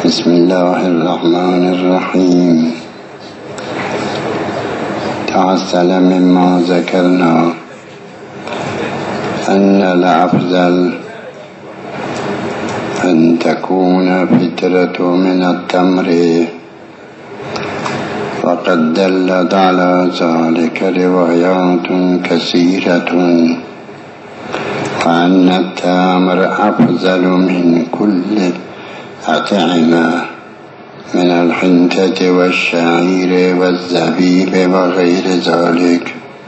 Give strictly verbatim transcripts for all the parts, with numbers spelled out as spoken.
بسم الله الرحمن الرحيم. تعسل مما ذكرنا أن الأفضل أن تكون فترة من التمر، وقد دلت على ذلك روايات كثيرة، وأن التمر أفضل من كل أطعمة من الحنطة والشعير والزبيب وغير ذلك.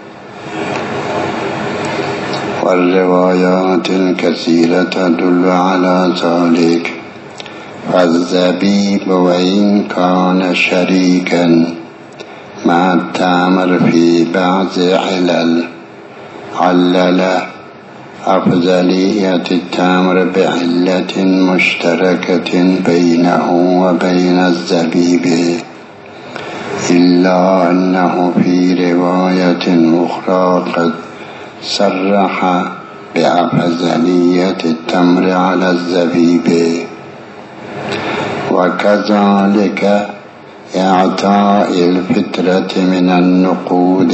والروايات الكثيرة تدل على ذلك. فالزبيب وإن كان شريكا مع التمر في بعض علل علل أفضلية التمر بعلة مشتركة بينه وبين الزبيب، إلا أنه في رواية أخرى قد صرح بأفضلية التمر على الزبيب. وكذلك إعطاء الفطرة من النقود.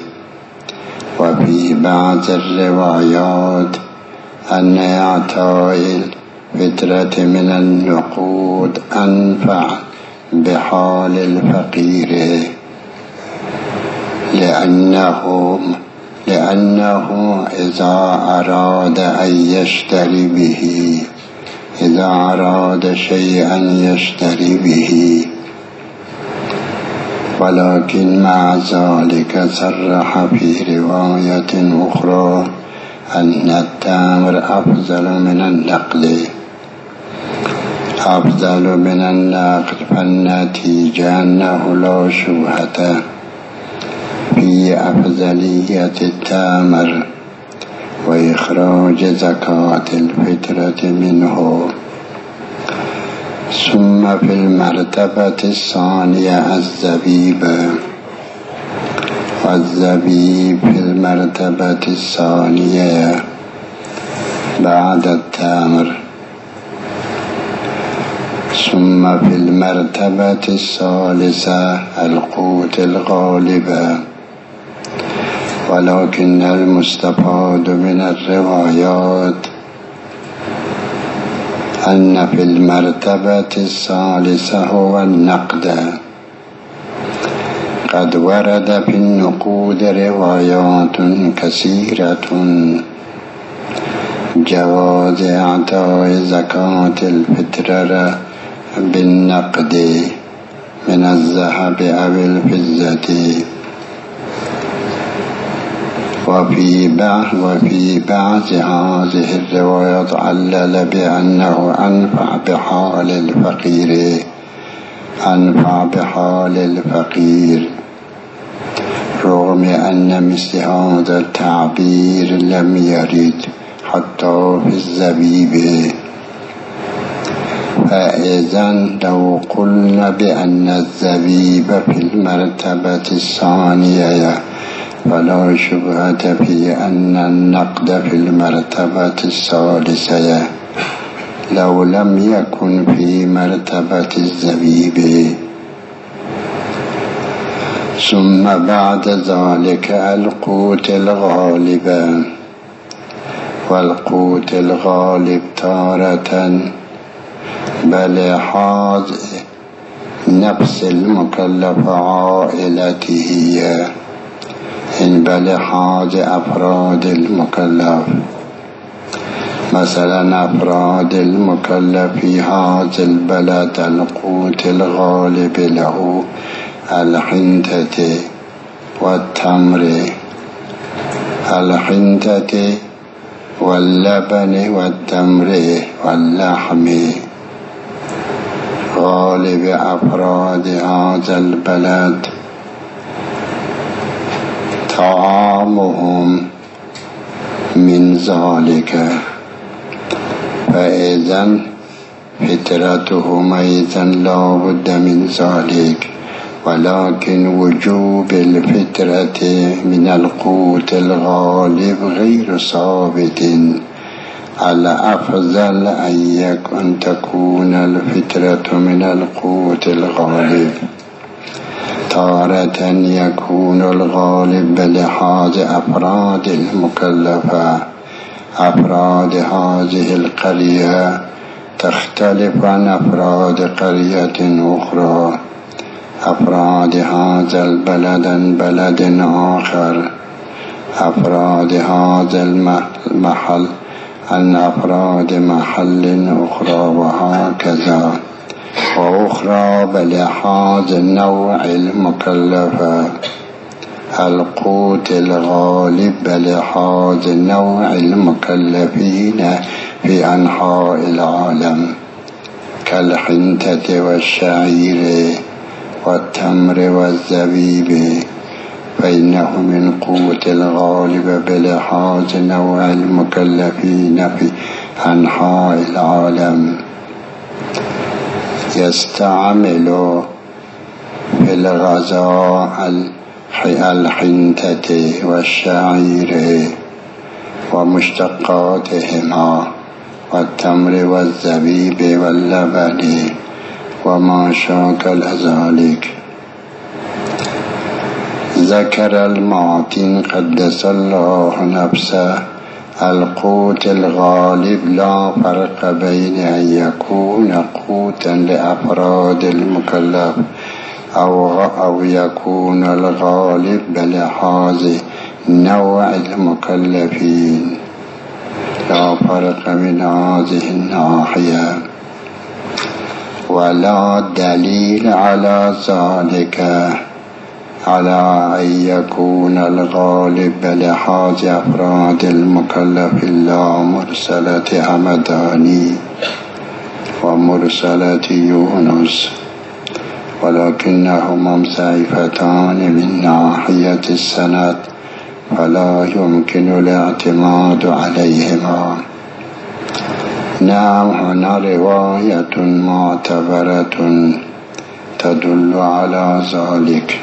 وفي بعض الروايات أن إعطاء الفطرة من النقود أنفع بحال الفقير، لأنه لأنه إذا أراد أن يشتري به إذا أراد شيئا يشتري به. ولكن مع ذلك صرح في رواية أخرى أن التمر أفضل من النقد أفضل من النقد فالنتيجة أنه لا شبهة في أفضلية التمر وإخراج زكاة الفطرة منه. ثم في المرتبة الثانية الزبيب. والزبيب في المرتبة الثانية بعد التمر. ثم في المرتبة الثالثة القوت الغالب. ولكن المستفاد من الروايات أن في المرتبة الثالثة هو النقد. قد ورد في النقود روايات كثيرة جواز إعطاء زكاة الفطرة بالنقد من الذهب أو الفضة. وفي بعض وفي بعض هذه الروايات علل بأنه أنفع بحال الفقير أنفع بحال الفقير رغم أن مثل هذا التعبير لم يرد حتى في الزبيب. فإذا لو قلنا بأن الزبيب في المرتبة الثانية فلا شبهة في أن النقد في المرتبة الثالثة لو لم يكن في مرتبة الزبيب. ثم بعد ذلك القوت الغالب. والقوت الغالب تارة بلحاظ نفس المكلف عائلته إن بلحاظ أفراد المكلف. مثلا أفراد المكلف في هذا البلد القوت الغالب له الحنطة والتمر الحنطة واللبن والتمر واللحم. غالب أفراد هذا البلد طعامهم من ذلك، فإذا فطرتهم أيضا لا بد من ذلك. ولكن وجوب الفطرة من القوت الغالب غير ثابت الأفضل أن تكون الفترة من القوت الغالب. تارة يكون الغالب بلحاظ أفراد المكلفة. أفراد هذه القرية تختلف عن أفراد قرية أخرى. أفراد هذا البلد عن بلد آخر. أفراد هذا المحل عن أفراد محل أخرى، وهكذا، وأخرى بلحاظ نوع المكلفة. القوت الغالب بلحاظ نوع المكلفين في أنحاء العالم كالحنطة والشعير والتمر والزبيب، فإنه من قوت الغالب بلحاظ نوع المكلفين في أنحاء العالم. يستعمل في الغذاء الحنطة والشعير ومشتقاتهما والتمر والزبيب واللبن وما شاكل ذلك. ذكر المعتن قدس الله نفسه القوت الغالب لا فرق بين أن يكون قوتا لأفراد المكلف أو, أو يكون الغالب بلحاظ نوع المكلفين. لا فرق من هذه الناحية، ولا دليل على ذلك على أن يكون الغالب بلحاظ أفراد المكلف إلا مرسلة حمداني ومرسلة يونس، ولكنهما منصفتان من ناحية السند، فلا يمكن الاعتماد عليهما. نعم، هنا رواية معتبرة تدل على ذلك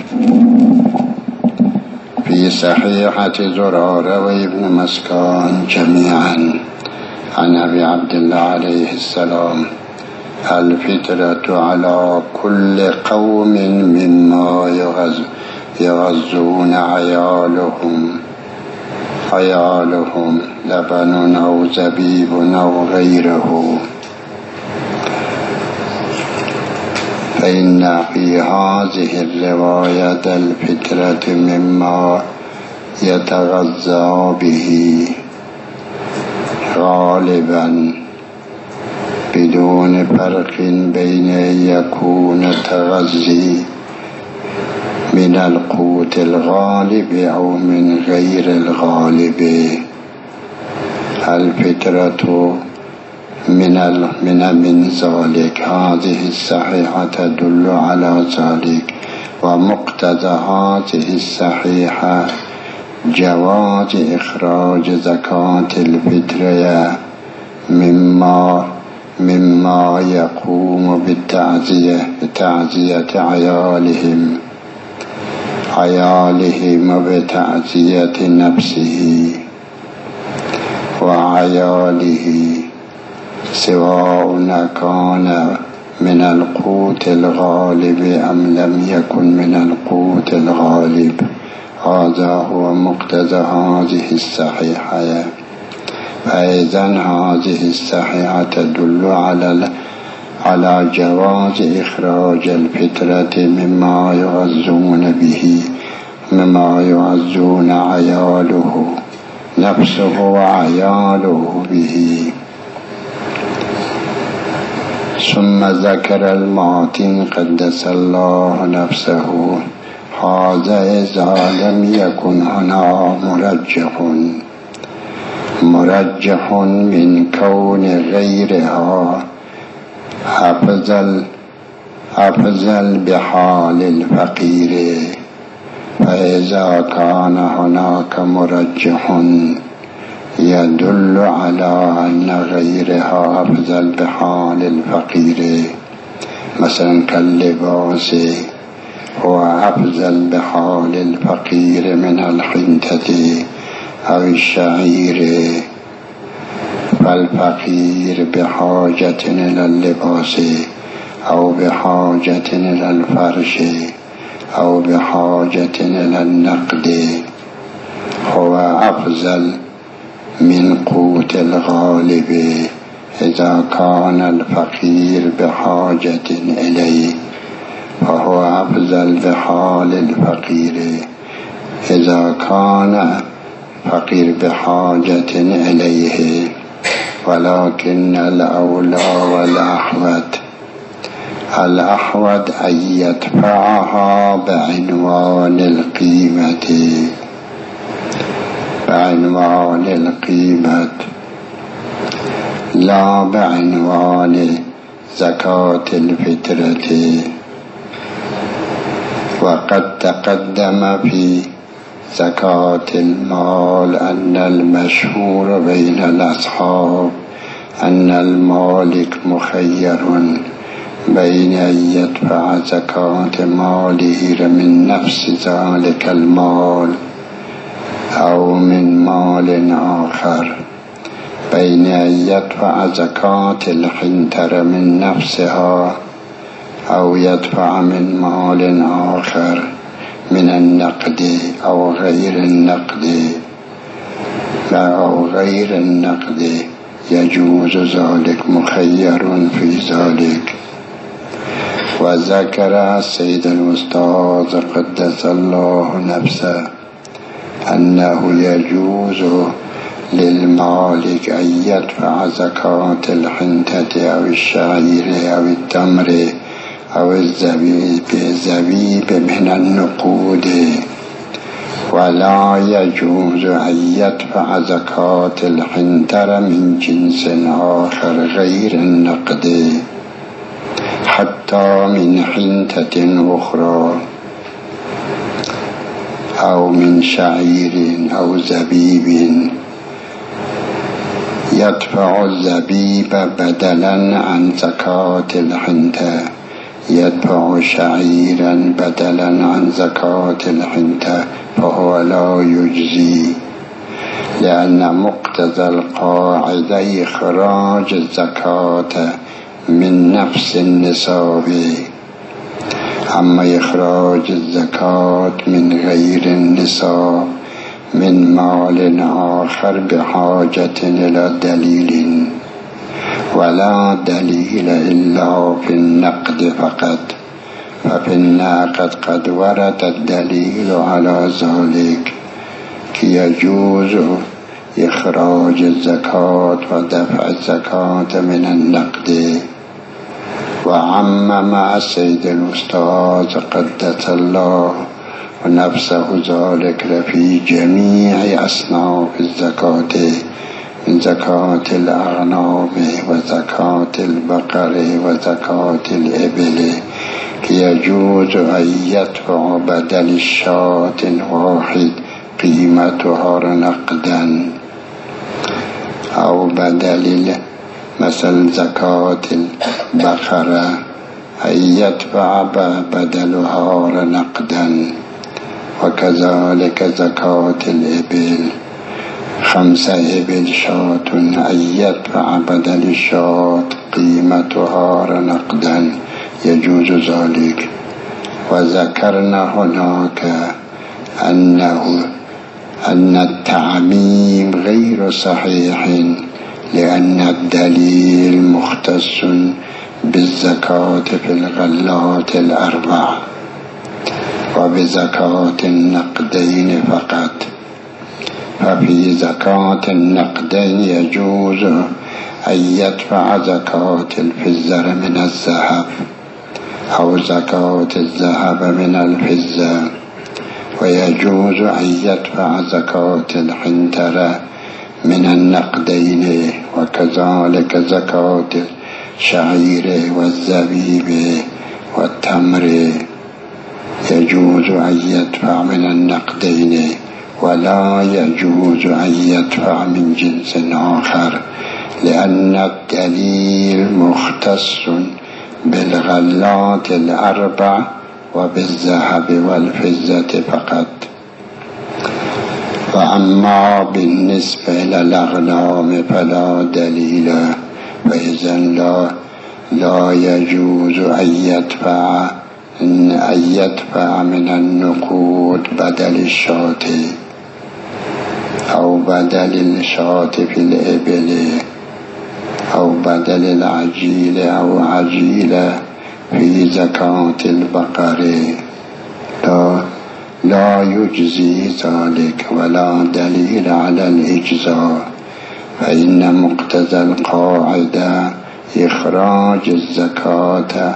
في صحيحة زرارة وابن مسكان جميعا عن أبي عبد الله عليه السلام: الفترة على كل قوم مما يغز يغزون عيالهم عيالهم لبن أو زبيب أو غيره. فإن في هذه الرواية الفترة مما يتغذى به غالبا بدون فرق بين أن يكون التغذي من القوت الغالب أو من غير الغالب. الفترة من من من ذلك. هذه الصحيحة تدل على ذلك، ومقتضى هذه الصحيحة جواز إخراج زكاة الفطر مما مما يقوم بالتعزية بتعزية عيالهم عيالهم وبتعزية نفسه وعياله، سواء كان من القوت الغالب أم لم يكن من القوت الغالب. هذا هو مقتضى هذه الصحيحة. فإذا هذه الصحيحة تدل على على جواز إخراج الفطرة مما يغذون به مما يغذون عياله نفسه وعياله به. ثم ذكر المعتن قدس الله نفسه: هذا إذا لم يكن هنا مرجح مرجح من كون غيرها أفضل أفضل بحال الفقير. فإذا كان هناك مرجح يدل على أن غيرها أفضل بحال الفقير، مثلا كاللباس هو أفضل بحال الفقير من الحنطة أو الشعير، فالفقير بحاجة إلى اللباس أو بحاجة إلى الفرش أو بحاجة إلى النقد هو أفضل من قوت الغالب إذا كان الفقير بحاجة إليه، فهو أفضل بحال الفقير إذا كان فقير بحاجة إليه، ولكن الأولى والأحوط الأحوط أن يدفعها بعنوان القيمة بعنوان القيمة لا بعنوان زكاة الفطرة. وقد تقدم في زكاة المال أن المشهور بين الأصحاب أن المالك مخير بين أن يدفع زكاة ماله من نفس ذلك المال أو من مال آخر، بين أن يدفع زكاة الحنطة من نفسها أو يدفع من مال آخر من النقد أو غير النقد أو غير النقد يجوز ذلك، مخير في ذلك. وذكر السيد الأستاذ قدس الله نفسه أنه يجوز للمالك أن يدفع زكاة الحنطة أو الشعير أو التمر أو الزبيب الزبيب من النقود، ولا يجوز أن يدفع زكاة الحنطة من جنس آخر غير النقد حتى من حنطة أخرى أو من شعير أو زبيب. يدفع الزبيب بدلا عن زكاة الحنطة، يدفع شعيرا بدلا عن زكاة الحنطة، فهو لا يجزي، لأن مقتضى القاعدة إخراج الزكاة من نفس النصاب، أما إخراج الزكاة من غير النصاب من مال آخر بحاجة إلى دليل، ولا دليل إلا في النقد فقط، ففي النقد قد ورد الدليل على ذلك كي يجوز إخراج الزكاة ودفع الزكاة من النقد. وعمم السيد الأستاذ قدس الله ونفسه ذلك في جميع أصناف الزكاة، من زكاة الأغنام وزكاة البقر وزكاة الإبل، كي يجوز أن يدفع بدل الشاة الواحد قيمتها نقدا، أو بدل مثل زكاة البقرة أن يدفع بدلها نقدا، وكذلك زكاة الإبل خمسة إبل شاة أن يدفع بدل الشاة قيمتها نقدا، يجوز ذلك. وذكرنا هناك أنه أن التعميم غير صحيح، لأن الدليل مختص بالزكاة في الغلات الأربع وبزكاة النقدين فقط. ففي زكاة النقدين يجوز أن يدفع زكاة الفزة من الذهب أو زكاة الذهب من الفزة، ويجوز أن يدفع زكاة الحنطة من النقدين، وكذلك زكاة الشعير والزبيب والتمر يجوز أن يدفع من النقدين، ولا يجوز أن يدفع من جنس آخر، لأن الدليل مختص بالغلات الأربع وبالذهب والفزة فقط. وأما بالنسبة إلى الأغنام فلا دليل، فإذا لا لا يجوز أن يدفع أن يدفع من النقود بدل الشاة أو بدل الشاة في الإبل أو بدل العجيل أو عجيلة في زكاة البقر، لا لا يجزي ذلك ولا دليل على الإجزاء، فإن مقتضى القاعدة إخراج الزكاة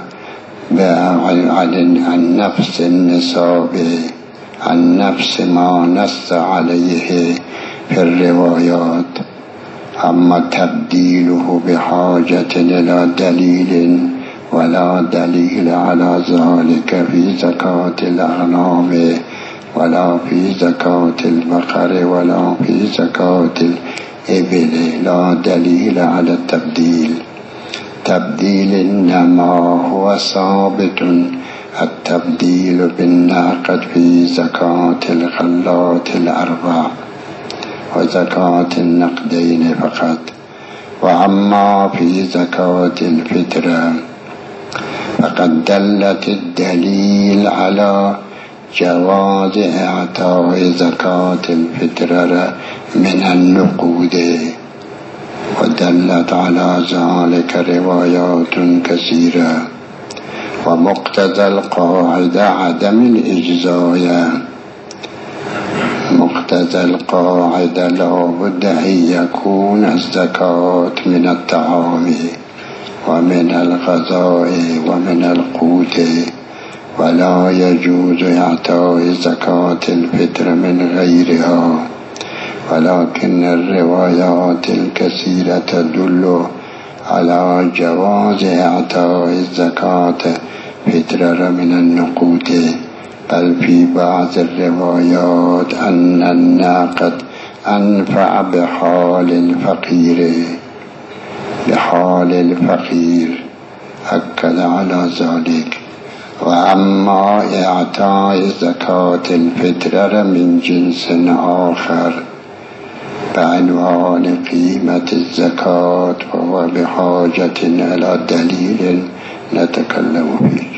عن نفس النصاب، عن نفس ما نص عليه في الروايات. أما تبديله بحاجة إلى دليل ولا دليل على ذلك في زكاة الأغنام ولا في زكاة البقر ولا في زكاة الإبل، لا دليل على التبديل. تبديل إنما هو ثابت التبديل بالنقد في زكاة الغلات الأربع وزكاة النقدين فقط. وأما في زكاة الفطر فقد دلت الدليل على جواز إعطاء زكاة الفطر من النقود، ودلت على ذلك روايات كثيرة. ومقتضى القاعدة عدم الإجزاء، مقتضى القاعدة لا بد أن يكون الزكاة من الطعام ومن الغذاء ومن القوت، ولا يجوز إعطاء زكاة الفطر من غيرها. ولكن الروايات الكثيرة تدل على جواز إعطاء الزكاة فطر من النقود، بل في بعض الروايات أن الناقد أنفع بحال الفقير بحال الفقير أكد على ذلك. وأما إعطاء زكاة الفطر من جنس آخر بعنوان قيمة الزكاة فهو بحاجة إلى دليل نتكلم فيه.